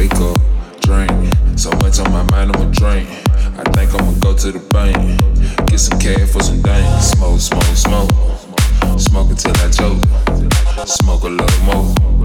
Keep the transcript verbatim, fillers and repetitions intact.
wake up, drink. So much on my mind, I'ma drink. I think I'ma go to the bank, get some cash for some dank. Smoke, smoke, smoke, smoke until I choke. Smoke a little more.